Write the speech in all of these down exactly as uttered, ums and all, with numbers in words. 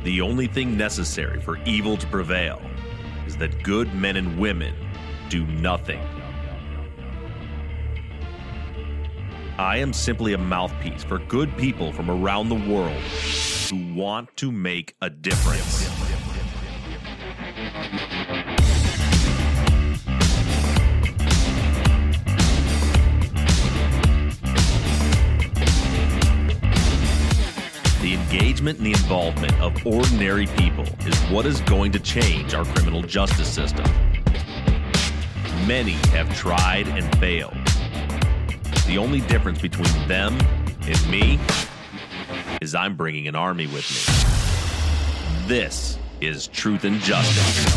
The only thing necessary for evil to prevail is that good men and women do nothing. I am simply a mouthpiece for good people from around the world who want to make a difference. The engagement and the involvement of ordinary people is what is going to change our criminal justice system. Many have tried and failed. The only difference between them and me is I'm bringing an army with me. This is Truth and Justice.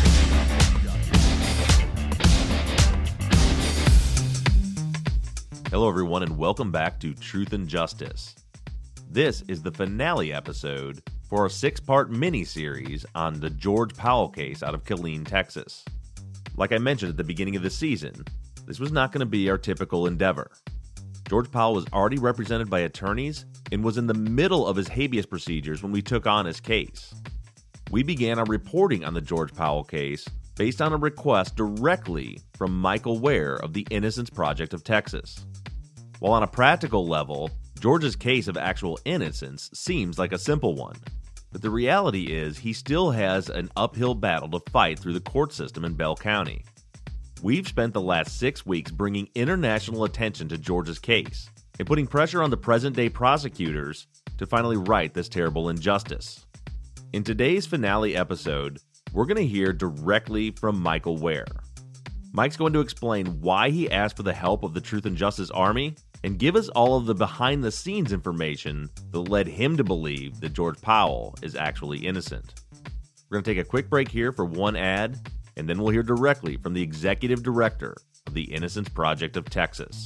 Hello, everyone, and welcome back to Truth and Justice. This is the finale episode for a six-part mini-series on the George Powell case out of Killeen, Texas. Like I mentioned at the beginning of the season, this was not going to be our typical endeavor. George Powell was already represented by attorneys and was in the middle of his habeas procedures when we took on his case. We began our reporting on the George Powell case based on a request directly from Michael Ware of the Innocence Project of Texas. While on a practical level, George's case of actual innocence seems like a simple one, but the reality is he still has an uphill battle to fight through the court system in Bell County. We've spent the last six weeks bringing international attention to George's case and putting pressure on the present-day prosecutors to finally right this terrible injustice. In today's finale episode, we're going to hear directly from Michael Ware. Mike's going to explain why he asked for the help of the Truth and Justice Army and give us all of the behind-the-scenes information that led him to believe that George Powell is actually innocent. We're going to take a quick break here for one ad, and then we'll hear directly from the executive director of the Innocence Project of Texas.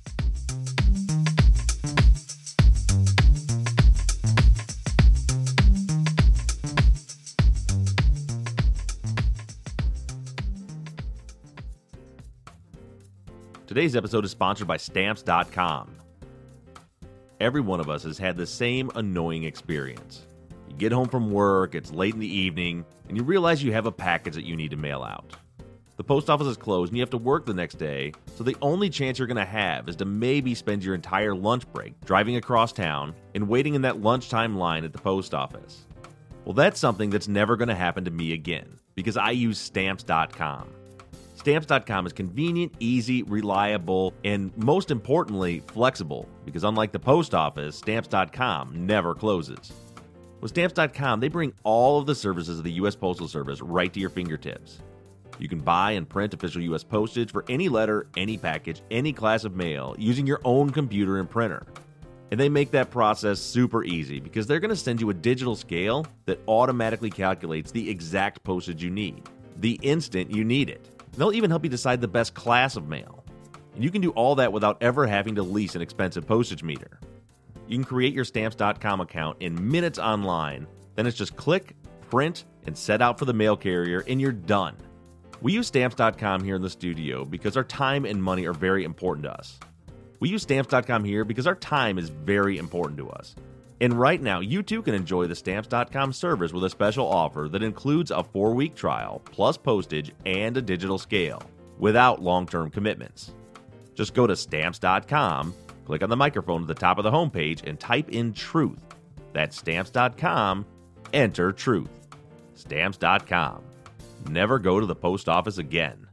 Today's episode is sponsored by Stamps dot com. Every one of us has had the same annoying experience. You get home from work, it's late in the evening, and you realize you have a package that you need to mail out. The post office is closed and you have to work the next day, so the only chance you're going to have is to maybe spend your entire lunch break driving across town and waiting in that lunchtime line at the post office. Well, that's something that's never going to happen to me again, because I use Stamps dot com. Stamps dot com is convenient, easy, reliable, and most importantly, flexible, because unlike the post office, Stamps dot com never closes. With Stamps dot com, they bring all of the services of the U S Postal Service right to your fingertips. You can buy and print official U S postage for any letter, any package, any class of mail using your own computer and printer. And they make that process super easy because they're going to send you a digital scale that automatically calculates the exact postage you need, the instant you need it. They'll even help you decide the best class of mail. And you can do all that without ever having to lease an expensive postage meter. You can create your Stamps dot com account in minutes online. Then it's just click, print, and set out for the mail carrier, and you're done. We use Stamps dot com here in the studio because our time and money are very important to us. We use Stamps dot com here because our time is very important to us. And right now, you too can enjoy the Stamps dot com service with a special offer that includes a four-week trial, plus postage, and a digital scale, without long-term commitments. Just go to Stamps dot com, click on the microphone at the top of the homepage, and type in TRUTH. That's Stamps dot com, enter TRUTH. Stamps dot com. Never go to the post office again.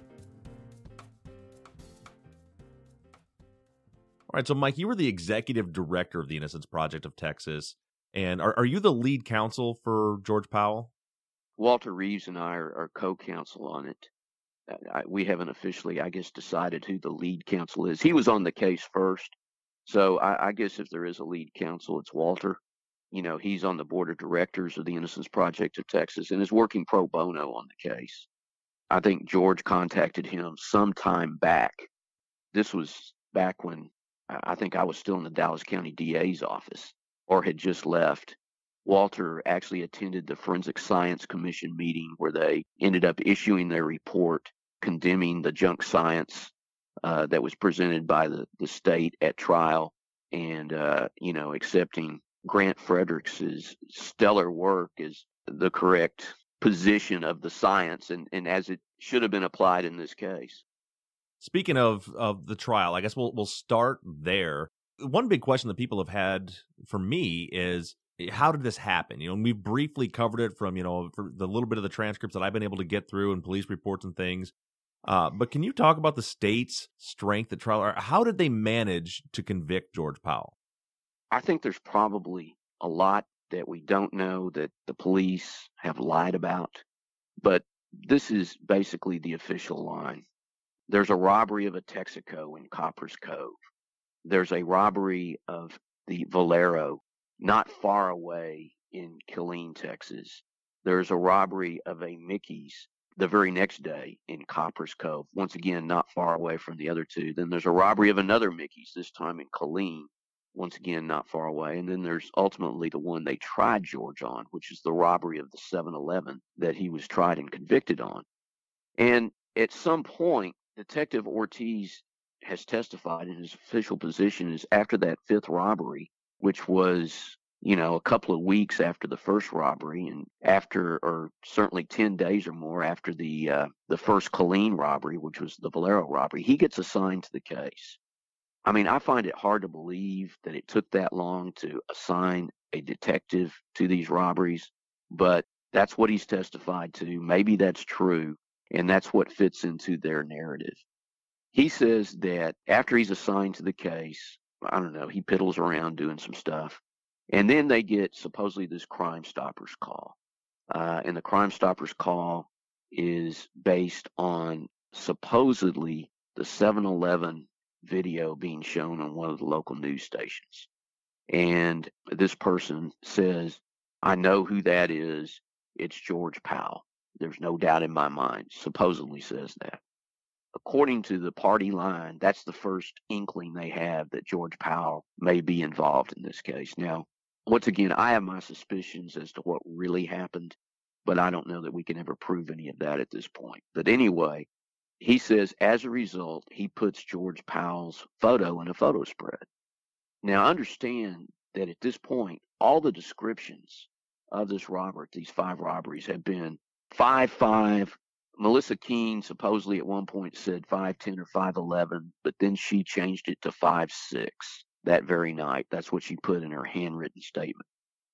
All right, so Mike, you were the executive director of the Innocence Project of Texas, and are, are you the lead counsel for George Powell? Walter Reeves and I are, are co-counsel on it. I, we haven't officially, I guess, decided who the lead counsel is. He was on the case first, so I, I guess if there is a lead counsel, it's Walter. You know, he's on the board of directors of the Innocence Project of Texas and is working pro bono on the case. I think George contacted him sometime back. This was back when I think I was still in the Dallas County D A's office or had just left. Walter actually attended the Forensic Science Commission meeting where they ended up issuing their report condemning the junk science uh, that was presented by the, the state at trial and, uh, you know, accepting Grant Fredericks's stellar work is the correct position of the science and, and as it should have been applied in this case. Speaking of of the trial, I guess we'll we'll start there. One big question that people have had for me is, how did this happen? You know, and we briefly covered it from, you know, for the little bit of the transcripts that I've been able to get through and police reports and things. Uh, but can you talk about the state's strength at trial? Or how did they manage to convict George Powell? I think there's probably a lot that we don't know that the police have lied about, but this is basically the official line. There's a robbery of a Texaco in Copper's Cove. There's a robbery of the Valero not far away in Killeen, Texas. There's a robbery of a Mickey's the very next day in Copper's Cove, once again, not far away from the other two. Then there's a robbery of another Mickey's, this time in Killeen, once again, not far away. And then there's ultimately the one they tried George on, which is the robbery of the seven eleven that he was tried and convicted on. And at some point, Detective Ortiz has testified in his official position is after that fifth robbery, which was, you know, a couple of weeks after the first robbery and after, or certainly ten days or more after the uh, the first Killeen robbery, which was the Valero robbery, he gets assigned to the case. I mean, I find it hard to believe that it took that long to assign a detective to these robberies, but that's what he's testified to. Maybe that's true, and that's what fits into their narrative. He says that after he's assigned to the case, I don't know, he piddles around doing some stuff, and then they get supposedly this Crime Stoppers call. Uh, and the Crime Stoppers call is based on supposedly the seven eleven video being shown on one of the local news stations. And this person says, I know who that is. It's George Powell. There's no doubt in my mind, supposedly says that. According to the party line, that's the first inkling they have that George Powell may be involved in this case. Now, once again, I have my suspicions as to what really happened, but I don't know that we can ever prove any of that at this point. But anyway, he says as a result, he puts George Powell's photo in a photo spread. Now, understand that at this point, all the descriptions of this robbery, these five robberies, have been five five. Melissa Keene supposedly at one point said five ten or five eleven, but then she changed it to five six that very night. That's what she put in her handwritten statement.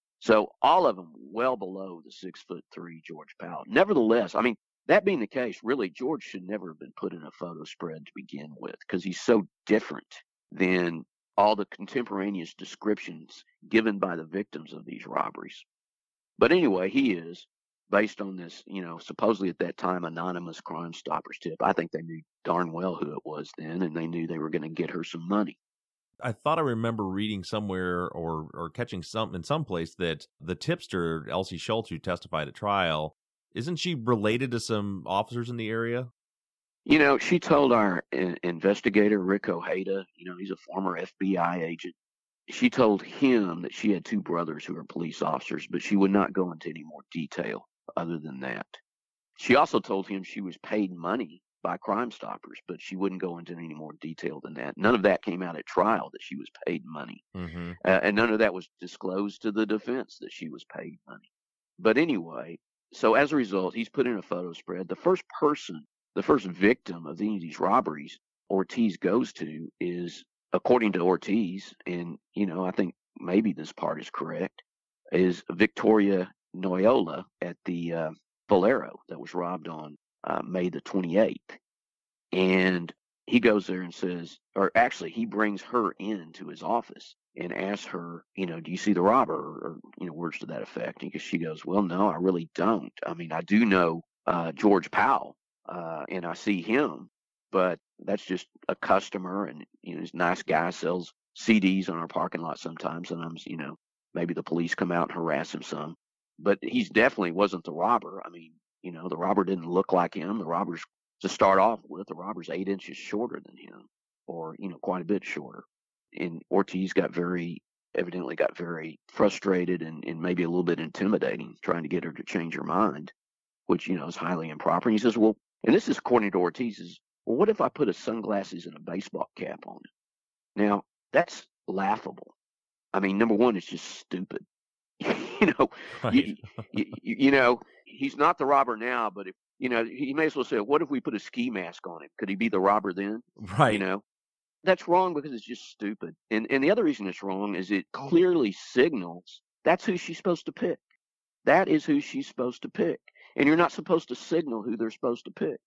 So all of them well below the six foot three George Powell. Nevertheless, I mean, that being the case, really, George should never have been put in a photo spread to begin with because he's so different than all the contemporaneous descriptions given by the victims of these robberies. But anyway, he is. Based on this, you know, supposedly at that time, anonymous Crime Stoppers tip. I think they knew darn well who it was then, and they knew they were going to get her some money. I thought I remember reading somewhere or or catching some in some place that the tipster, Elsie Schultz, who testified at trial, isn't she related to some officers in the area? You know, she told our in- investigator, Rick Ojeda, you know, he's a former F B I agent. She told him that she had two brothers who are police officers, but she would not go into any more detail other than that. She also told him she was paid money by Crime Stoppers, but she wouldn't go into any more detail than that. None of that came out at trial that she was paid money. Mm-hmm. Uh, and none of that was disclosed to the defense that she was paid money. But anyway, so as a result, he's put in a photo spread. The first person, the first victim of any of these robberies Ortiz goes to is, according to Ortiz, and, you know, I think maybe this part is correct, is Victoria Noyola at the uh, Valero that was robbed on uh, May the twenty-eighth. And he goes there and says, or actually he brings her into his office and asks her, you know, do you see the robber? Or, or you know, words to that effect. And she goes, well, no, I really don't. I mean, I do know uh, George Powell uh, and I see him, but that's just a customer, and, you know, he's a nice guy, sells C Ds on our parking lot sometimes. Sometimes, you know, maybe the police come out and harass him some. But he's definitely wasn't the robber. I mean, you know, the robber didn't look like him. The robber's, to start off with, the robber's eight inches shorter than him, or, you know, quite a bit shorter. And Ortiz got very, evidently got very frustrated and, and maybe a little bit intimidating, trying to get her to change her mind, which, you know, is highly improper. And he says, well, and this is according to Ortiz, is, well, what if I put his sunglasses and a baseball cap on him? Now, that's laughable. I mean, number one, it's just stupid. you know, Right. you, you, you know, he's not the robber now, but if, you know, he may as well say, what if we put a ski mask on him? Could he be the robber then? You Right. know, that's wrong because it's just stupid. And and the other reason it's wrong is it clearly signals that's who she's supposed to pick. That is who she's supposed to pick. And you're not supposed to signal who they're supposed to pick.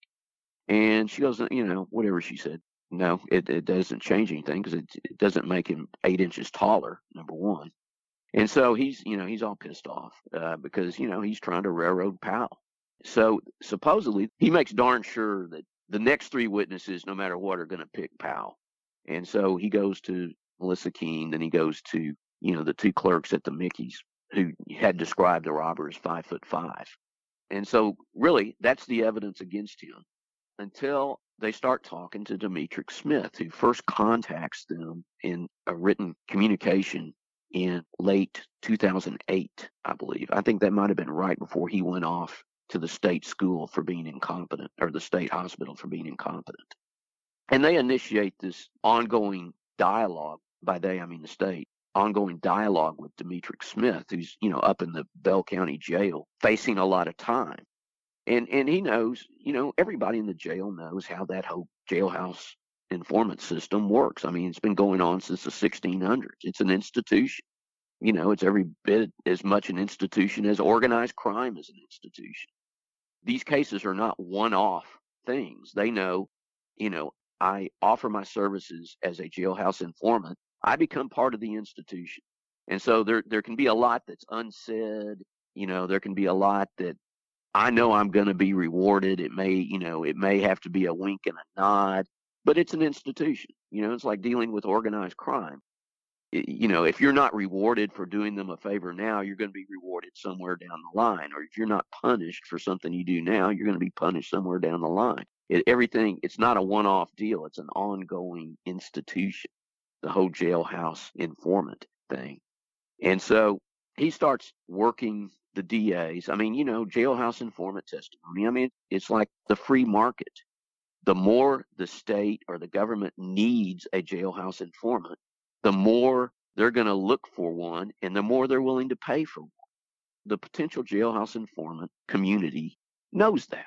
And she goes, you know, whatever she said. No, it, it doesn't change anything because it, it doesn't make him eight inches taller, number one. And so he's, you know, he's all pissed off uh, because, you know, he's trying to railroad Powell. So supposedly he makes darn sure that the next three witnesses, no matter what, are going to pick Powell. And so he goes to Melissa Keene, then he goes to, you know, the two clerks at the Mickey's who had described the robber as five foot five. And so really that's the evidence against him until they start talking to Demetric Smith, who first contacts them in a written communication in late two thousand eight, I believe. I think that might have been right before he went off to the state school for being incompetent, or the state hospital for being incompetent. And they initiate this ongoing dialogue, by they I mean the state, ongoing dialogue with Demetric Smith, who's, you know, up in the Bell County jail facing a lot of time. And and he knows, you know, everybody in the jail knows how that whole jailhouse informant system works. I mean, it's been going on since the sixteen hundreds. It's an institution. You know, it's every bit as much an institution as organized crime is an institution. These cases are not one-off things. They know, you know, I offer my services as a jailhouse informant. I become part of the institution. And so there there can be a lot that's unsaid. You know, there can be a lot that I know I'm going to be rewarded. It may, you know, it may have to be a wink and a nod, but it's an institution. You know, it's like dealing with organized crime. It, you know, if you're not rewarded for doing them a favor now, you're going to be rewarded somewhere down the line. Or if you're not punished for something you do now, you're going to be punished somewhere down the line. It, everything, it's not a one-off deal. It's an ongoing institution, the whole jailhouse informant thing. And so he starts working the D As. I mean, you know, jailhouse informant testimony. I mean, it's like the free market. The more the state or the government needs a jailhouse informant, the more they're going to look for one and the more they're willing to pay for one. The potential jailhouse informant community knows that.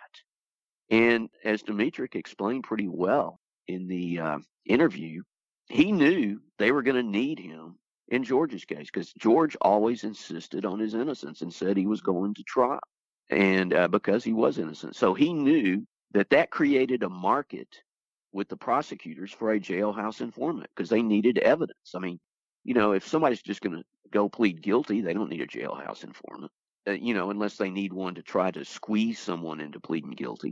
And as Demetric explained pretty well in the uh, interview, he knew they were going to need him in George's case, because George always insisted on his innocence and said he was going to trial, and uh, because he was innocent. So he knew that that created a market with the prosecutors for a jailhouse informant because they needed evidence. I mean, you know, if somebody's just going to go plead guilty, they don't need a jailhouse informant, uh, you know, unless they need one to try to squeeze someone into pleading guilty.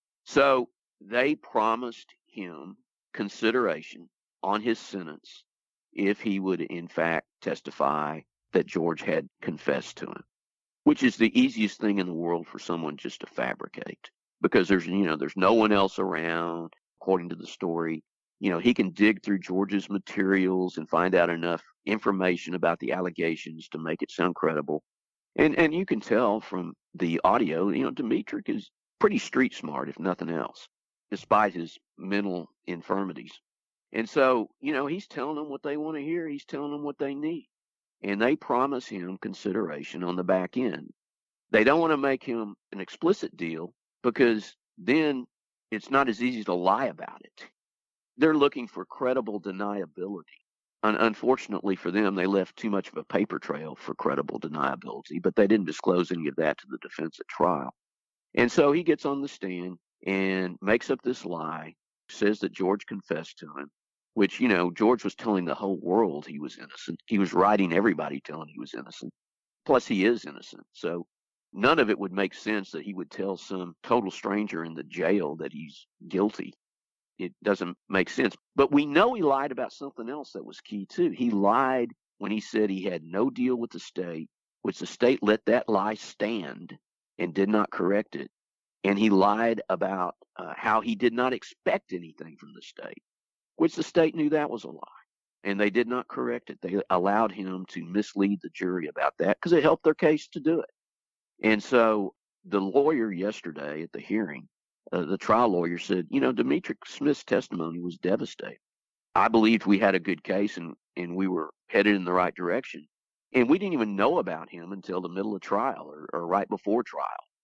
So they promised him consideration on his sentence if he would in fact testify that George had confessed to him, which is the easiest thing in the world for someone just to fabricate, because there's, you know, there's no one else around. According to the story, you know, he can dig through George's materials and find out enough information about the allegations to make it sound credible. And and you can tell from the audio, you know, Demetric is pretty street smart, if nothing else, despite his mental infirmities. And so, you know, he's telling them what they want to hear. He's telling them what they need. And they promise him consideration on the back end. They don't want to make him an explicit deal because then it's not as easy to lie about it. They're looking for credible deniability. Un- unfortunately for them, they left too much of a paper trail for credible deniability, but they didn't disclose any of that to the defense at trial. And so he gets on the stand and makes up this lie, says that George confessed to him, which, you know, George was telling the whole world he was innocent. He was writing everybody telling he was innocent. Plus, he is innocent. So none of it would make sense that he would tell some total stranger in the jail that he's guilty. It doesn't make sense. But we know he lied about something else that was key, too. He lied when he said he had no deal with the state, which the state let that lie stand and did not correct it. And he lied about uh, how he did not expect anything from the state, which the state knew that was a lie. And they did not correct it. They allowed him to mislead the jury about that because it helped their case to do it. And so the lawyer yesterday at the hearing, uh, the trial lawyer said, you know, Demetric Smith's testimony was devastating. I believed we had a good case, and, and we were headed in the right direction. And we didn't even know about him until the middle of trial or, or right before trial.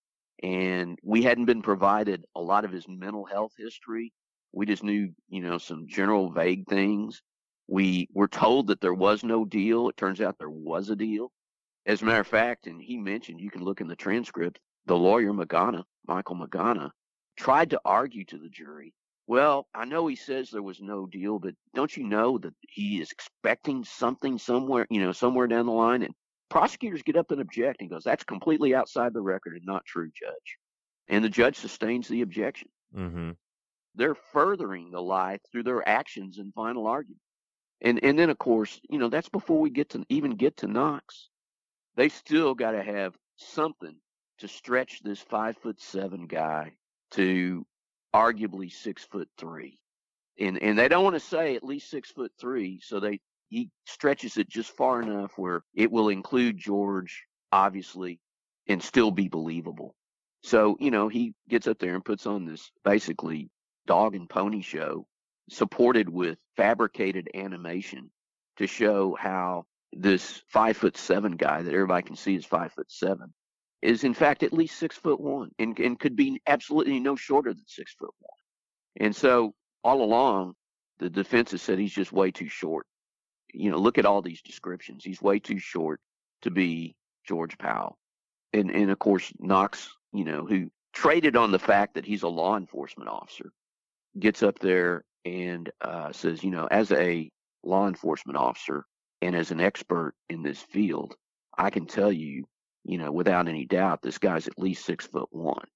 And we hadn't been provided a lot of his mental health history. We just knew, you know, some general vague things. We were told that there was no deal. It turns out there was a deal. As a matter of fact, and he mentioned, you can look in the transcript, the lawyer, Magana, Michael Magana, tried to argue to the jury, well, I know he says there was no deal, but don't you know that he is expecting something somewhere, you know, somewhere down the line? And prosecutors get up and object and goes, that's completely outside the record and not true, Judge. And the judge sustains the objection. Mm-hmm. They're furthering the lie through their actions in final argument. And and then, of course, you know, that's before we get to even get to Knox. They still got to have something to stretch this five foot seven guy to arguably six foot three. And and they don't want to say at least six foot three, so they he stretches it just far enough where it will include George, obviously, and still be believable. So, you know, he gets up there and puts on this basically dog and pony show supported with fabricated animation to show how this five foot seven guy that everybody can see is five foot seven is in fact at least six foot one and, and could be absolutely no shorter than six foot one. And so all along, the defense has said he's just way too short. You know, look at all these descriptions. He's way too short to be George Powell. And, and of course, Knox, you know, who traded on the fact that he's a law enforcement officer, gets up there and uh, says, you know, as a law enforcement officer and as an expert in this field, I can tell you, you know, without any doubt, this guy's at least six foot one.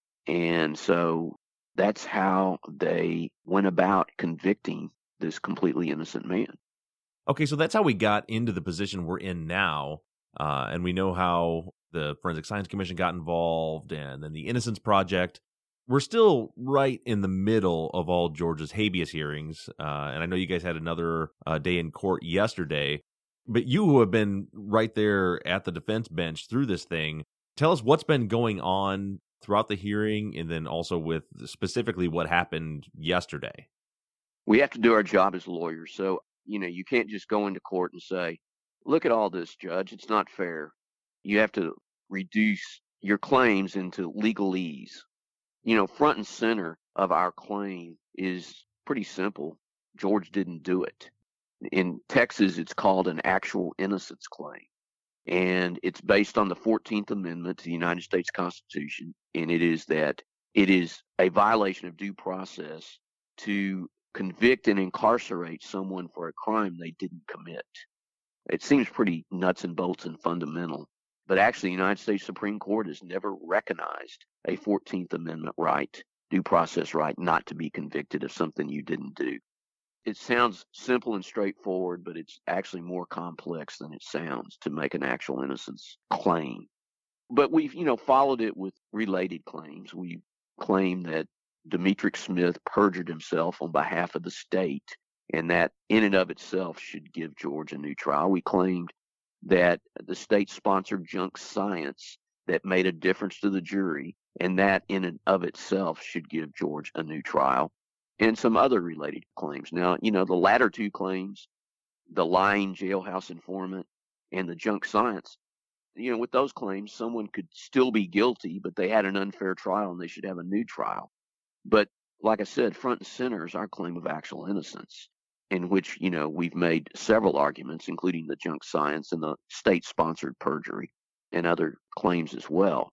And so that's how they went about convicting this completely innocent man. Okay, so that's how we got into the position we're in now. Uh, and we know how the Forensic Science Commission got involved and then the Innocence Project. We're still right in the middle of all George's habeas hearings. Uh, and I know you guys had another uh, day in court yesterday. But you who have been right there at the defense bench through this thing, tell us what's been going on throughout the hearing and then also with specifically what happened yesterday. We have to do our job as lawyers. So, you know, you can't just go into court and say, look at all this, Judge. It's not fair. You have to reduce your claims into legalese. You know, front and center of our claim is pretty simple. George didn't do it. In Texas, it's called an actual innocence claim. And it's based on the fourteenth Amendment to the United States Constitution. And it is that it is a violation of due process to convict and incarcerate someone for a crime they didn't commit. It seems pretty nuts and bolts and fundamental. But actually, the United States Supreme Court has never recognized a fourteenth Amendment right, due process right, not to be convicted of something you didn't do. It sounds simple and straightforward, but it's actually more complex than it sounds to make an actual innocence claim. But we've, you know, followed it with related claims. We claim that Demetric Smith perjured himself on behalf of the state, and that in and of itself should give George a new trial. We claimed that the state sponsored junk science that made a difference to the jury, and that in and of itself should give George a new trial, and some other related claims. Now, you know, the latter two claims, the lying jailhouse informant and the junk science, you know, with those claims, someone could still be guilty, but they had an unfair trial and they should have a new trial. But like I said, front and center is our claim of actual innocence, in which, you know, we've made several arguments, including the junk science and the state-sponsored perjury and other claims as well.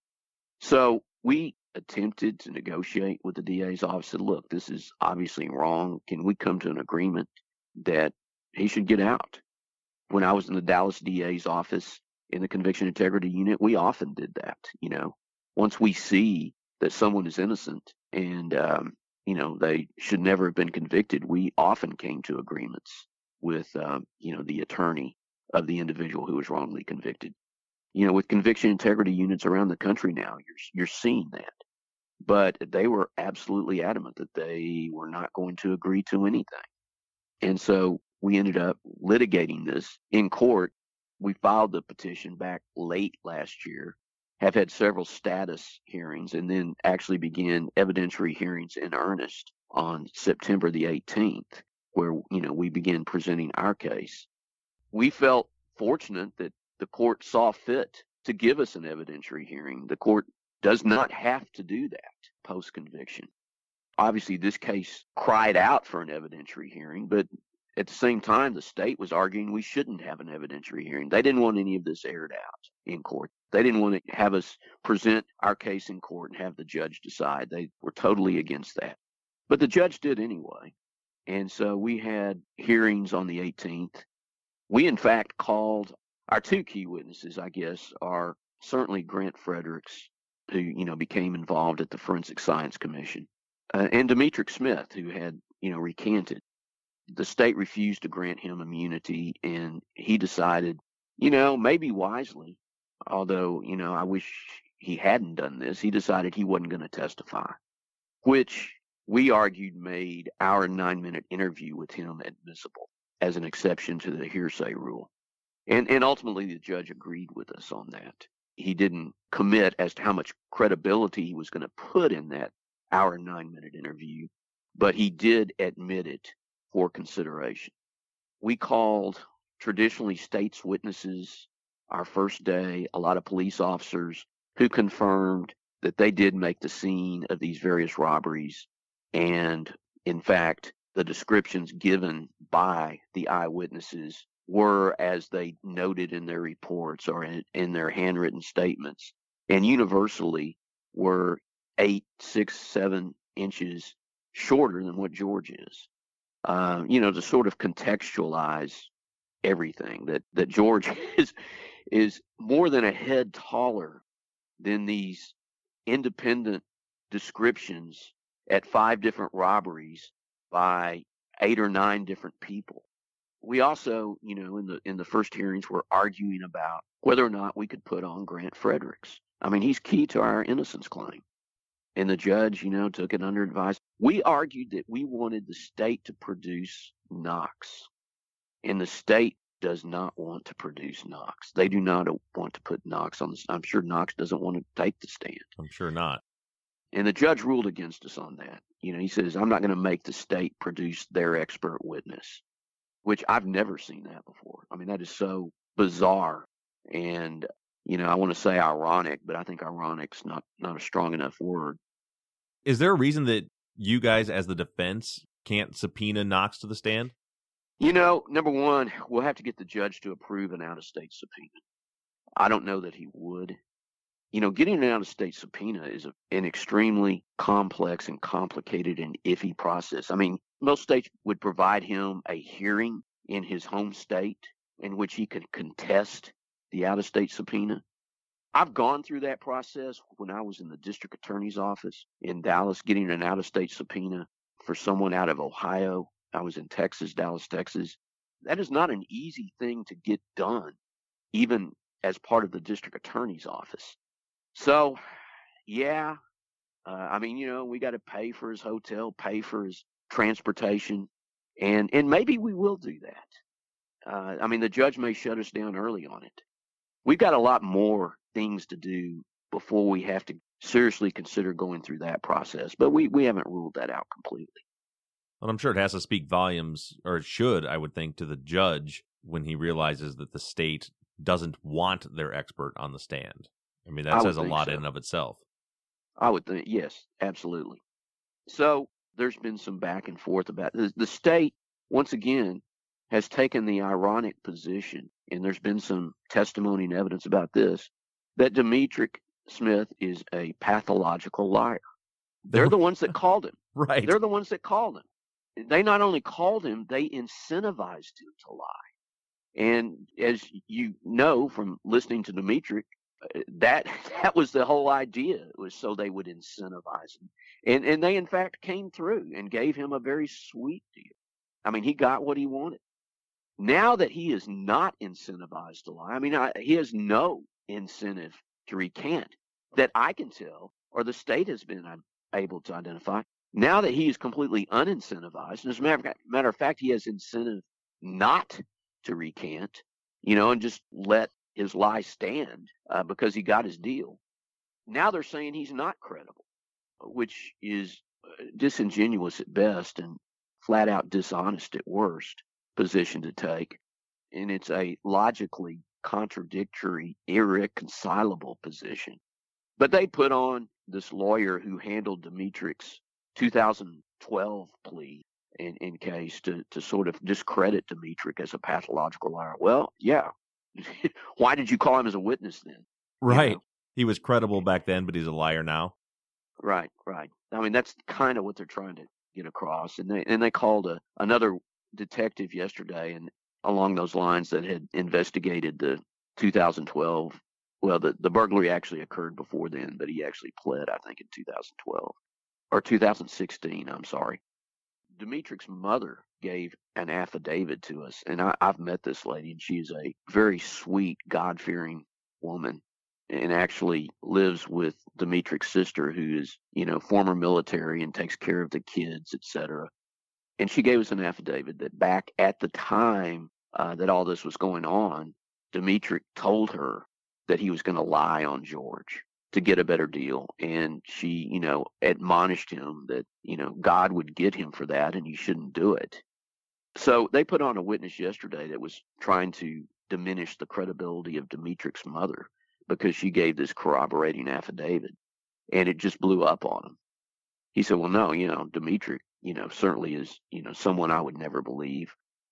So we attempted to negotiate with the D A's office. Said, look, this is obviously wrong. Can we come to an agreement that he should get out? When I was in the Dallas D A's office in the Conviction Integrity Unit, we often did that. You know, once we see that someone is innocent and, um, you know, they should never have been convicted, we often came to agreements with, um, you know, the attorney of the individual who was wrongly convicted. You know, with conviction integrity units around the country now, you're you're seeing that. But they were absolutely adamant that they were not going to agree to anything. And so we ended up litigating this in court. We filed the petition back late last year, have had several status hearings, and then actually began evidentiary hearings in earnest on September the eighteenth, where, you know, we began presenting our case. we felt fortunate that the court saw fit to give us an evidentiary hearing. The court does not have to do that post-conviction. Obviously, this case cried out for an evidentiary hearing, but at the same time, the state was arguing we shouldn't have an evidentiary hearing. They didn't want any of this aired out in court. They didn't want to have us present our case in court and have the judge decide. They were totally against that. But the judge did anyway. And so we had hearings on the eighteenth. We, in fact, called our two key witnesses, I guess, are certainly Grant Fredericks, who, you know, became involved at the Forensic Science Commission, uh, and Demetric Smith, who had, you know, recanted. The state refused to grant him immunity, and he decided, you know, maybe wisely, although, you know, I wish he hadn't done this, he decided he wasn't going to testify, which we argued made our nine-minute interview with him admissible as an exception to the hearsay rule. And and ultimately, the judge agreed with us on that. He didn't commit as to how much credibility he was going to put in that hour and nine-minute interview, but he did admit it for consideration. We called traditionally state's witnesses our first day, a lot of police officers who confirmed that they did make the scene of these various robberies. And in fact, the descriptions given by the eyewitnesses were as they noted in their reports or in, in their handwritten statements, and universally were eight, six, seven inches shorter than what George is. Uh, you know, to sort of contextualize everything, that, that George is is more than a head taller than these independent descriptions at five different robberies by eight or nine different people. We also, you know, in the in the first hearings, were arguing about whether or not we could put on Grant Fredericks. I mean, he's key to our innocence claim. And the judge, you know, took it under advisement. We argued that we wanted the state to produce Knox, and the state does not want to produce Knox. They do not want to put Knox on the stand. I'm sure Knox doesn't want to take the stand. I'm sure not. And the judge ruled against us on that. You know, he says, I'm not going to make the state produce their expert witness, which I've never seen that before. I mean, that is so bizarre. And, you know, I want to say ironic, but I think ironic's not, not a strong enough word. Is there a reason that you guys, as the defense, can't subpoena Knox to the stand? You know, number one, we'll have to get the judge to approve an out-of-state subpoena. I don't know that he would. You know, getting an out-of-state subpoena is a, an extremely complex and complicated and iffy process. I mean, most states would provide him a hearing in his home state in which he could contest the out-of-state subpoena. I've gone through that process when I was in the district attorney's office in Dallas, getting an out-of-state subpoena for someone out of Ohio. I was in Texas, Dallas, Texas. That is not an easy thing to get done, even as part of the district attorney's office. So, yeah, uh, I mean, you know, we got to pay for his hotel, pay for his transportation, and and maybe we will do that. Uh, I mean, the judge may shut us down early on it. We've got a lot more things to do before we have to seriously consider going through that process, but we, we haven't ruled that out completely. Well, I'm sure it has to speak volumes, or it should, I would think, to the judge when he realizes that the state doesn't want their expert on the stand. I mean, that says a lot so. in and of itself. I would think, yes, absolutely. So there's been some back and forth about this. The state, once again, has taken the ironic position, and there's been some testimony and evidence about this, that Demetric Smith is a pathological liar. They're the ones that called him. Right. They're the ones that called him. They not only called him, they incentivized him to lie. And as you know from listening to Demetric, that that was the whole idea. It was so they would incentivize him. And and they, in fact, came through and gave him a very sweet deal. I mean, he got what he wanted. Now that he is not incentivized to lie, I mean, I, he has no incentive to recant that I can tell, or the state has been able to identify. Now that he is completely unincentivized, and as a matter of, matter of fact, he has incentive not to recant, you know, and just let his lie stand uh, because he got his deal. Now they're saying he's not credible, which is disingenuous at best and flat out dishonest at worst position to take. and it's a logically contradictory, irreconcilable position. But they put on this lawyer who handled Dmytryk's two thousand twelve plea in, in case to, to sort of discredit Dmytryk as a pathological liar. Well, yeah. Why did you call him as a witness then? Right. You know? He was credible back then, but he's a liar now. Right, right. I mean, that's kind of what they're trying to get across. And they and they called a, another detective yesterday, and along those lines, that had investigated the two thousand twelve. Well, the, the burglary actually occurred before then, but he actually pled, I think, in two thousand twelve or two thousand sixteen. I'm sorry. Dmytryk's mother gave an affidavit to us, and I, I've met this lady, and she is a very sweet, God-fearing woman, and actually lives with Dmytryk's sister, who is, you know, former military and takes care of the kids, et cetera. And she gave us an affidavit that back at the time uh, that all this was going on, Dmytryk told her that he was going to lie on George to get a better deal. And she, you know, admonished him that, you know, God would get him for that and he shouldn't do it. So they put on a witness yesterday that was trying to diminish the credibility of Dmytryk's mother because she gave this corroborating affidavit, and it just blew up on him. He said, well, no, you know, Dmytryk, you know, certainly is, you know, someone I would never believe.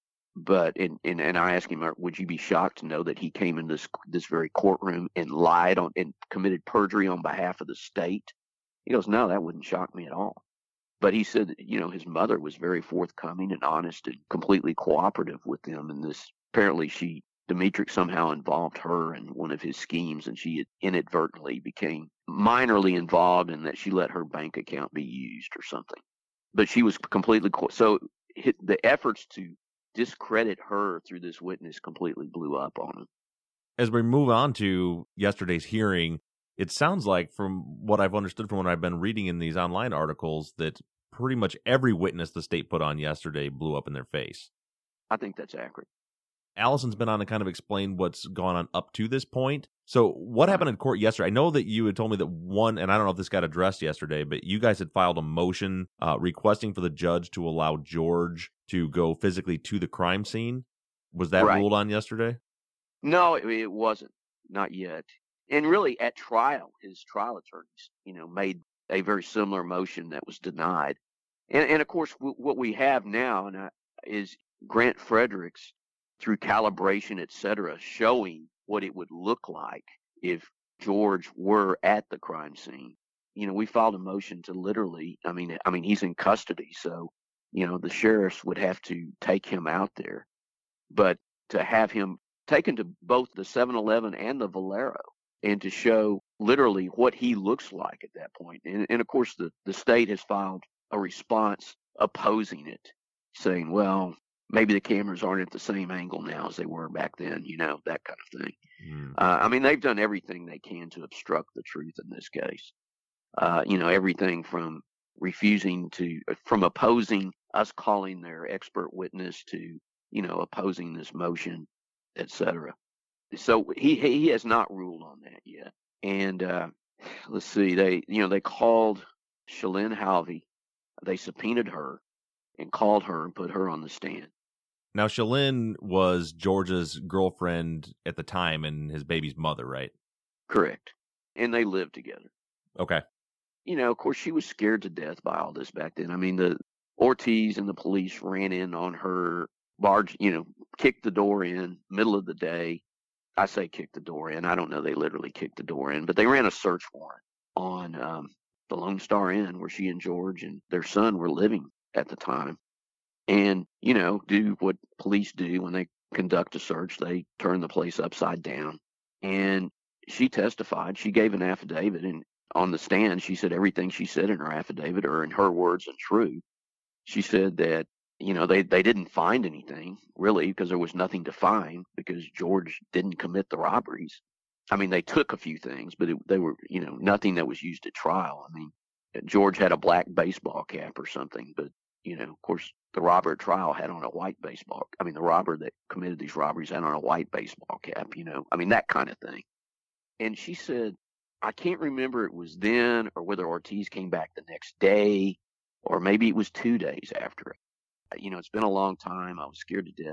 But, and, and, and I asked him, would you be shocked to know that he came in this, this very courtroom and lied on and committed perjury on behalf of the state? He goes, no, that wouldn't shock me at all. But he said, you know, his mother was very forthcoming and honest and completely cooperative with them in this. Apparently she, Dmytryk somehow involved her in one of his schemes, and she inadvertently became minorly involved in that she let her bank account be used or something. But she was completely, co- so the efforts to discredit her through this witness completely blew up on him. As we move on to yesterday's hearing, it sounds like, from what I've understood from what I've been reading in these online articles, that pretty much every witness the state put on yesterday blew up in their face. I think that's accurate. Allison's been on to kind of explain what's gone on up to this point. So what happened in court yesterday? I know that you had told me that one, and I don't know if this got addressed yesterday, but you guys had filed a motion uh, requesting for the judge to allow George to go physically to the crime scene. Was that Right. ruled on yesterday? No, it, it wasn't. Not yet. And really, at trial, his trial attorneys, you know, made a very similar motion that was denied. And, and of course, w- what we have now and, uh, is Grant Fredericks, through calibration, et cetera, showing what it would look like if George were at the crime scene. You know, we filed a motion to literally, I mean, I mean, he's in custody, so, you know, the sheriffs would have to take him out there. But to have him taken to both the seven eleven and the Valero, and to show literally what he looks like at that point. And, and of course, the, the state has filed a response opposing it, saying, well, maybe the cameras aren't at the same angle now as they were back then, you know, that kind of thing. Mm. Uh, I mean, they've done everything they can to obstruct the truth in this case. Uh, you know, everything from refusing to, from opposing us calling their expert witness to, you know, opposing this motion, et cetera. So he he has not ruled on that yet. And uh, let's see, they you know they called Shalyn Halvey, they subpoenaed her and called her and put her on the stand. Now, Shalyn was George's girlfriend at the time and his baby's mother, right? Correct. And they lived together. Okay. You know, of course, she was scared to death by all this back then. I mean, the Ortiz and the police ran in on her, barge, you know, kicked the door in, middle of the day. I say kicked the door in. I don't know they literally kicked the door in, but they ran a search warrant on um, the Lone Star Inn where she and George and their son were living at the time. And, you know, do what police do when they conduct a search. They turn the place upside down. And she testified. She gave an affidavit. And on the stand, she said everything she said in her affidavit are in her words and true. She said that, you know, they, they didn't find anything, really, because there was nothing to find because George didn't commit the robberies. I mean, they took a few things, but it, they were, you know, nothing that was used at trial. I mean, George had a black baseball cap or something, but, you know, of course, the robber at trial had on a white baseball. I mean, the robber that committed these robberies had on a white baseball cap, you know, I mean, that kind of thing. And she said, I can't remember it was then or whether Ortiz came back the next day or maybe it was two days after it. You know, it's been a long time. I was scared to death.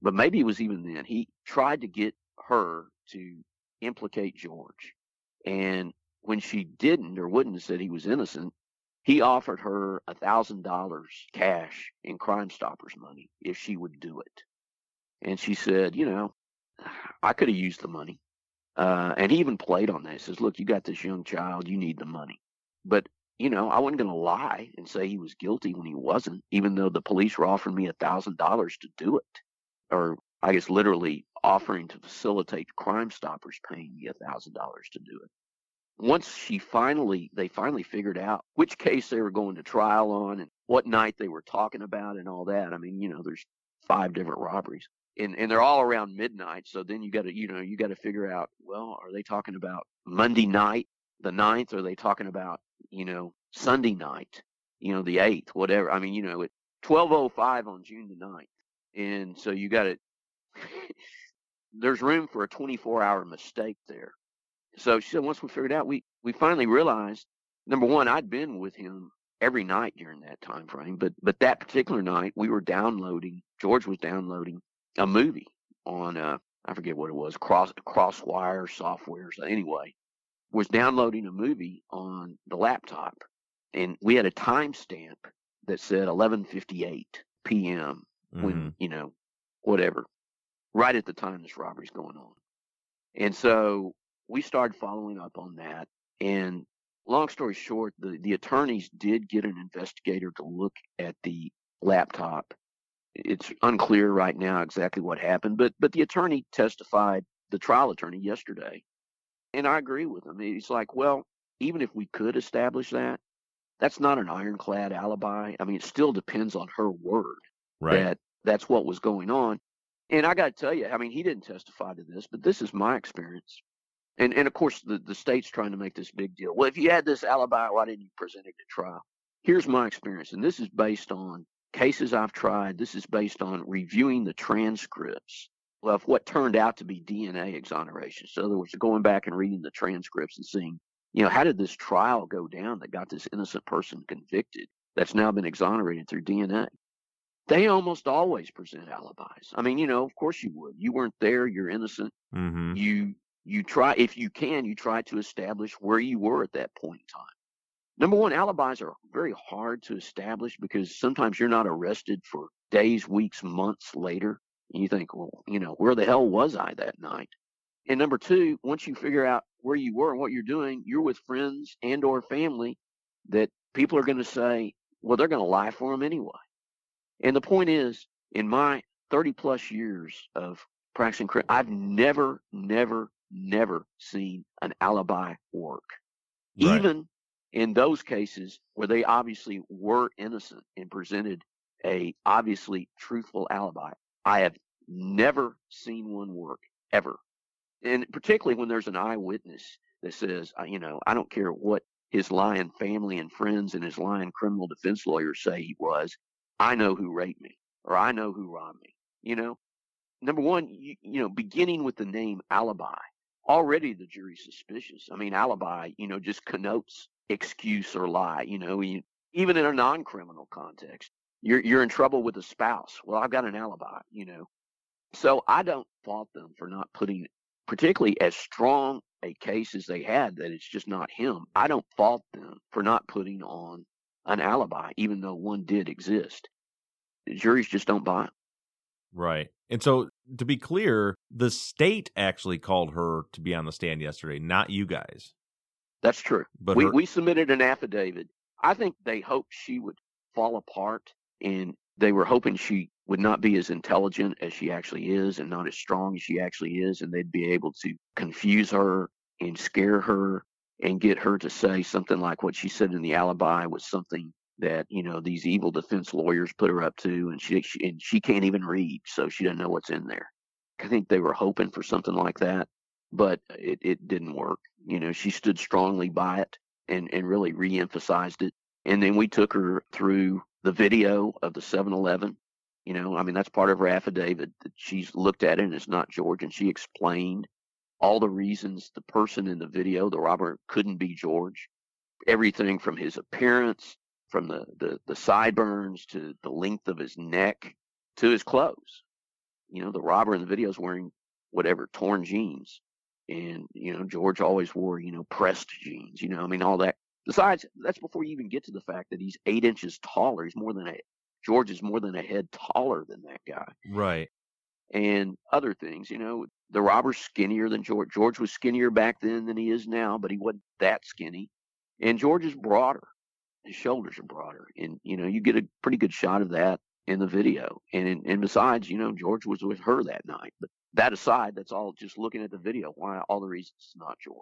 but maybe it was even then. He tried to get her to implicate George. And when she didn't or wouldn't, said he was innocent, he offered her a thousand dollars cash in Crime Stoppers money if she would do it. And she said, you know, I could have used the money. Uh, and he even played on that. He says, look, you got this young child, you need the money. But, you know, I wasn't going to lie and say he was guilty when he wasn't, even though the police were offering me a thousand dollars to do it. Or I guess literally offering to facilitate Crime Stoppers paying me a thousand dollars to do it. Once she finally, they finally figured out which case they were going to trial on and what night they were talking about and all that. I mean, you know, there's five different robberies. And, and they're all around midnight. So then you got to, you know, you got to figure out, well, are they talking about Monday night, the ninth? Or are they talking about, you know, Sunday night, you know, the eighth, whatever. I mean, you know, at twelve oh five on June the ninth. And so you got to, there's room for a twenty-four hour mistake there. So she said, once we figured out, we, we finally realized, number one, I'd been with him every night during that time frame. But, but that particular night we were downloading, George was downloading a movie on, uh, I forget what it was, cross, Crosswire software. So anyway, was downloading a movie on the laptop, and we had a timestamp that said eleven fifty-eight p.m. when, mm-hmm. you know, whatever, right at the time this robbery's going on. And so we started following up on that. And long story short, the, the attorneys did get an investigator to look at the laptop. It's unclear right now exactly what happened, but but the attorney testified, the trial attorney, yesterday. And I agree with him. He's like, well, even if we could establish that, that's not an ironclad alibi. I mean, it still depends on her word right. that that's what was going on. And I got to tell you, I mean, he didn't testify to this, but this is my experience. And, and of course, the, the state's trying to make this big deal. Well, if you had this alibi, why didn't you present it at trial? Here's my experience, and this is based on cases I've tried. This is based on reviewing the transcripts of what turned out to be D N A exoneration. So in other words, going back and reading the transcripts and seeing, you know, how did this trial go down that got this innocent person convicted that's now been exonerated through D N A? They almost always present alibis. I mean, you know, of course you would. You weren't there. You're innocent. Mm-hmm. You you try, if you can, you try to establish where you were at that point in time. Number one, alibis are very hard to establish because sometimes you're not arrested for days, weeks, months later. And you think, well, you know, where the hell was I that night? And number two, once you figure out where you were and what you're doing, you're with friends and or family that people are going to say, well, they're going to lie for them anyway. And the point is, in my thirty plus years of practicing crime, I've never, never, never seen an alibi work. Right. Even in those cases where they obviously were innocent and presented a obviously truthful alibi, I have never seen one work, ever. And particularly when there's an eyewitness that says, you know, I don't care what his lying family and friends and his lying criminal defense lawyers say he was, I know who raped me, or I know who robbed me. You know, number one, you, you know, beginning with the name alibi, already the jury's suspicious. I mean, alibi, you know, just connotes excuse or lie. You know, you, even in a non-criminal context, you're you're in trouble with a spouse. Well, I've got an alibi, you know. So I don't fault them for not putting, particularly as strong a case as they had, that it's just not him. I don't fault them for not putting on an alibi, even though one did exist. The juries just don't buy it. Right. And so, to be clear, the state actually called her to be on the stand yesterday, not you guys. That's true. But we, her... we submitted an affidavit. I think they hoped she would fall apart, and they were hoping she would not be as intelligent as she actually is and not as strong as she actually is, and they'd be able to confuse her and scare her and get her to say something like what she said in the alibi was something that, you know, these evil defense lawyers put her up to, and she, she and she can't even read, so she doesn't know what's in there. I think they were hoping for something like that, but it, it didn't work. You know, she stood strongly by it and, and really re-emphasized it. And then we took her through the video of the seven eleven. You know, I mean, that's part of her affidavit, that she's looked at it and it's not George, and she explained all the reasons the person in the video, the robber, couldn't be George. Everything from his appearance, from the, the, the sideburns to the length of his neck to his clothes. you know, the robber in the video is wearing whatever, torn jeans. And, you know, George always wore, you know, pressed jeans, you know, I mean, all that. Besides, that's before you even get to the fact that he's eight inches taller. He's more than a, George is more than a head taller than that guy. Right. And other things, you know, the robber's skinnier than George. George was skinnier back then than he is now, but he wasn't that skinny. And George is broader. His shoulders are broader. And, you know, you get a pretty good shot of that in the video. And, and besides, you know, George was with her that night. But that aside, that's all just looking at the video. Why all the reasons it's not George.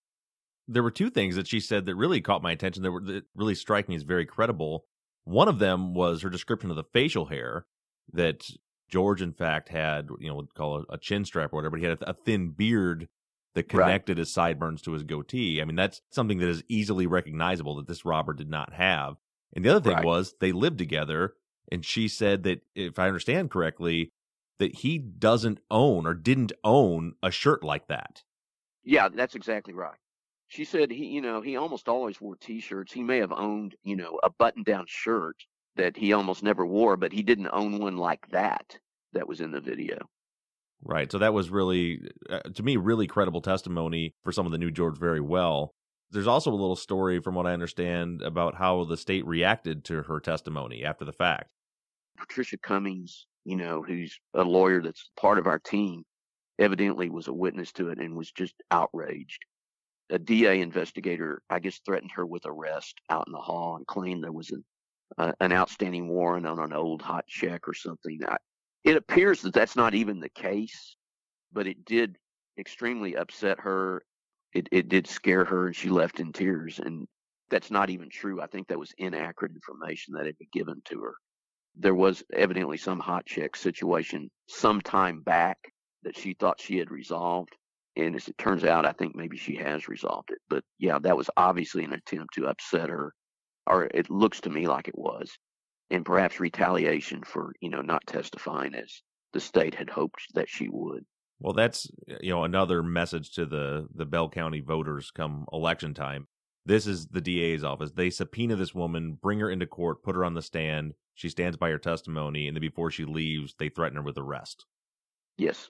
There were two things that she said that really caught my attention that were that really strike me as very credible. One of them was her description of the facial hair, that George, in fact, had, you know, we'd call it a chin strap or whatever, but he had a, a thin beard that connected right. his sideburns to his goatee. I mean, that's something that is easily recognizable that this robber did not have. And the other thing right. was they lived together, and she said that, if I understand correctly, that he doesn't own or didn't own a shirt like that. Yeah, that's exactly right. She said he, you know, he almost always wore T-shirts. He may have owned, you know, a button-down shirt that he almost never wore, but he didn't own one like that that was in the video. Right. So that was really, uh, to me, really credible testimony for someone that knew George very well. There's also a little story, from what I understand, about how the state reacted to her testimony after the fact. Patricia Cummings, you know, who's a lawyer that's part of our team, evidently was a witness to it and was just outraged. A D A investigator, I guess, threatened her with arrest out in the hall and claimed there was an, uh, an outstanding warrant on an old hot check or something. I, it appears that that's not even the case, but it did extremely upset her. It, it did scare her, and she left in tears. And that's not even true. I think that was inaccurate information that had been given to her. There was evidently some hot check situation some time back that she thought she had resolved. And as it turns out, I think maybe she has resolved it. But yeah, that was obviously an attempt to upset her, or it looks to me like it was, and perhaps retaliation for, you know, not testifying as the state had hoped that she would. Well, that's, you know, another message to the, the Bell County voters come election time. This is the D A's office. They subpoena this woman, bring her into court, put her on the stand. She stands by her testimony, and then before she leaves, they threaten her with arrest. Yes.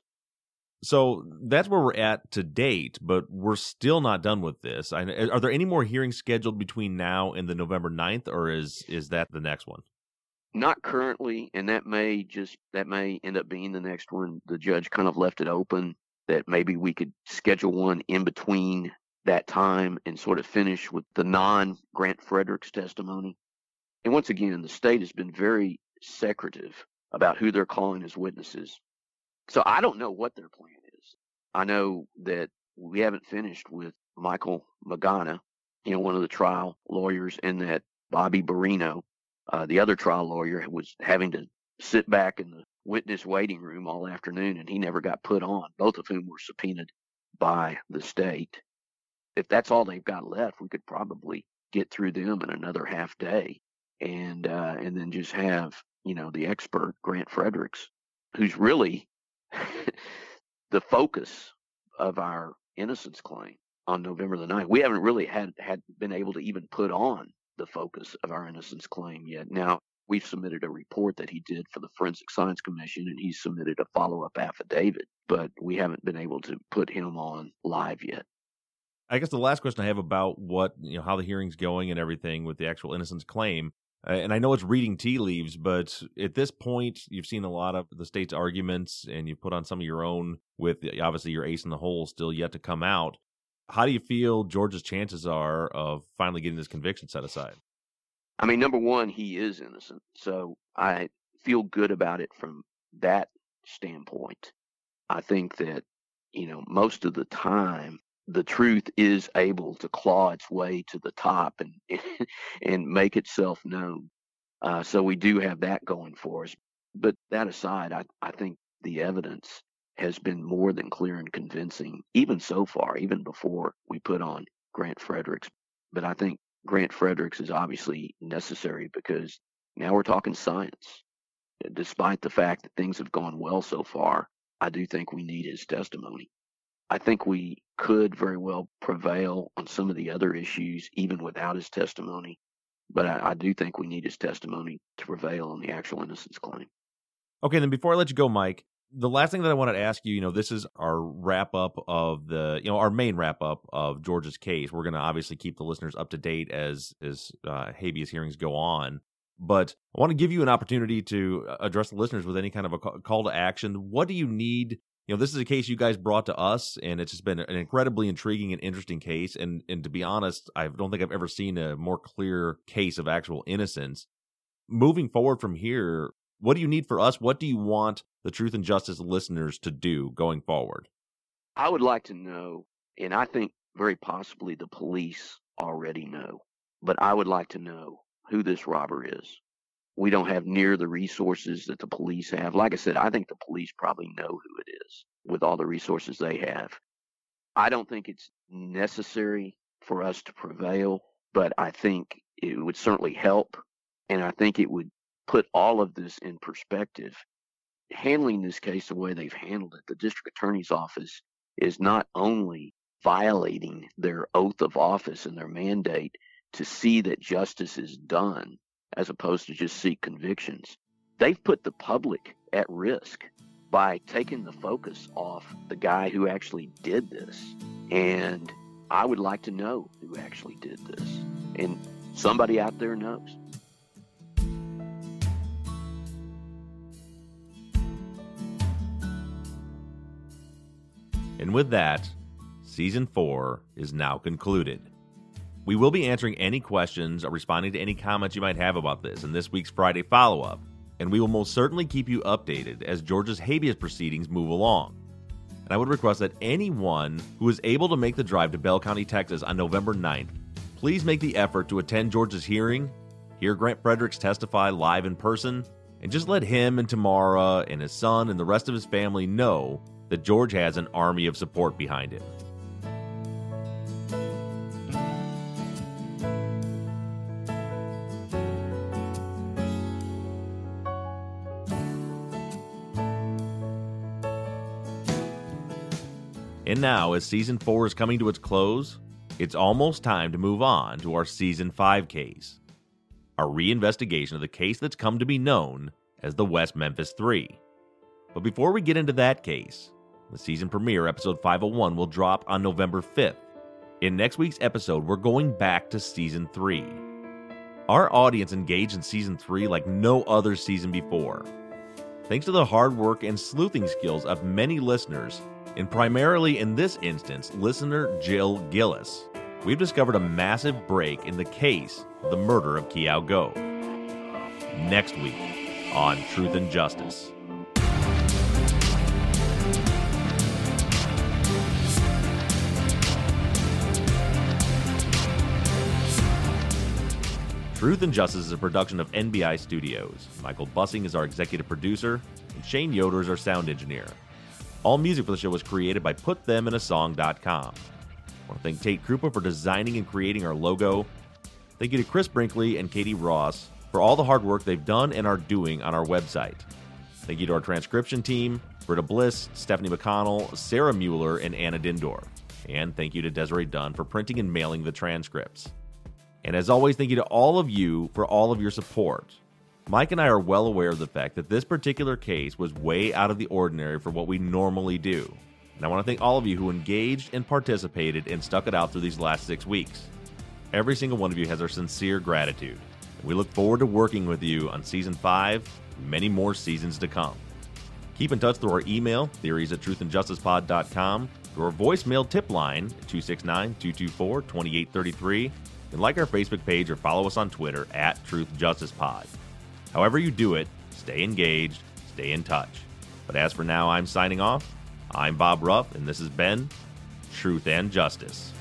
So that's where we're at to date, but we're still not done with this. I, are there any more hearings scheduled between now and the November ninth, or is is that the next one? Not currently, and that may just that may end up being the next one. The judge kind of left it open that maybe we could schedule one in between that time and sort of finish with the non-Grant Fredericks testimony. And once again, the state has been very secretive about who they're calling as witnesses. So I don't know what their plan is. I know that we haven't finished with Michael Magana, you know, one of the trial lawyers, and that Bobby Barino, uh, the other trial lawyer, was having to sit back in the witness waiting room all afternoon, and he never got put on, both of whom were subpoenaed by the state. If that's all they've got left, we could probably get through them in another half day, and uh, and then just have, you know, the expert, Grant Fredericks, who's really the focus of our innocence claim on November the ninth. We haven't really had, had been able to even put on the focus of our innocence claim yet. Now, we've submitted a report that he did for the Forensic Science Commission, and he's submitted a follow-up affidavit, but we haven't been able to put him on live yet. I guess the last question I have about what, you know, how the hearing's going and everything with the actual innocence claim, Uh, and I know it's reading tea leaves, but at this point, you've seen a lot of the state's arguments, and you've put on some of your own with, obviously, your ace in the hole still yet to come out. How do you feel George's chances are of finally getting this conviction set aside? I mean, number one, he is innocent. So I feel good about it from that standpoint. I think that, you know, most of the time, the truth is able to claw its way to the top and and make itself known. Uh, so we do have that going for us. But that aside, I, I think the evidence has been more than clear and convincing, even so far, even before we put on Grant Fredericks. But I think Grant Fredericks is obviously necessary because now we're talking science. Despite the fact that things have gone well so far, I do think we need his testimony. I think we could very well prevail on some of the other issues even without his testimony, but I, I do think we need his testimony to prevail on the actual innocence claim. Okay, then before I let you go, Mike, The last thing that I wanted to ask you, you know, this is our wrap up of the, you know, our main wrap up of George's case. We're going to obviously keep the listeners up to date as as uh, habeas hearings go on. But I want to give you an opportunity to address the listeners with any kind of a call to action. What do you need? You know, this is a case you guys brought to us, and it's just been an incredibly intriguing and interesting case. And and to be honest, I don't think I've ever seen a more clear case of actual innocence. Moving forward from here, what do you need for us? What do you want the Truth and Justice listeners to do going forward? I would like to know, and I think very possibly the police already know, but I would like to know who this robber is. We don't have near the resources that the police have. Like I said, I think the police probably know who it is with all the resources they have. I don't think it's necessary for us to prevail, but I think it would certainly help, and I think it would put all of this in perspective. Handling this case the way they've handled it, the district attorney's office is not only violating their oath of office and their mandate to see that justice is done as opposed to just seek convictions. They've put the public at risk by taking the focus off the guy who actually did this. And I would like to know who actually did this. And somebody out there knows. And with that, Season four is now concluded. We will be answering any questions or responding to any comments you might have about this in this week's Friday follow-up, and we will most certainly keep you updated as George's habeas proceedings move along. And I would request that anyone who is able to make the drive to Bell County, Texas on November ninth, please make the effort to attend George's hearing, hear Grant Fredericks testify live in person, and just let him and Tamara and his son and the rest of his family know that George has an army of support behind him. And now, as Season four is coming to its close, it's almost time to move on to our Season five case, our reinvestigation of the case that's come to be known as the West Memphis Three. But before we get into that case, the season premiere, episode five oh one, will drop on November fifth. In next week's episode, we're going back to Season three. Our audience engaged in Season three like no other season before. Thanks to the hard work and sleuthing skills of many listeners, and primarily in this instance, listener Jill Gillis, we've discovered a massive break in the case of the murder of Kiao Go. Next week on Truth and Justice. Truth and Justice is a production of N B I Studios. Michael Bussing is our executive producer, and Shane Yoder is our sound engineer. All music for the show was created by put them in a song dot com. I want to thank Tate Krupa for designing and creating our logo. Thank you to Chris Brinkley and Katie Ross for all the hard work they've done and are doing on our website. Thank you to our transcription team, Britta Bliss, Stephanie McConnell, Sarah Mueller, and Anna Dindor. And thank you to Desiree Dunn for printing and mailing the transcripts. And as always, thank you to all of you for all of your support. Mike and I are well aware of the fact that this particular case was way out of the ordinary for what we normally do. And I want to thank all of you who engaged and participated and stuck it out through these last six weeks. Every single one of you has our sincere gratitude. And we look forward to working with you on Season five and many more seasons to come. Keep in touch through our email, theories at truth and justice pod dot com, through our voicemail tip line at two six nine, two two four, two eight three three, and like our Facebook page or follow us on Twitter at Truth Justice Pod. However you do it, stay engaged, stay in touch. But as for now, I'm signing off. I'm Bob Ruff, and this has been Truth and Justice.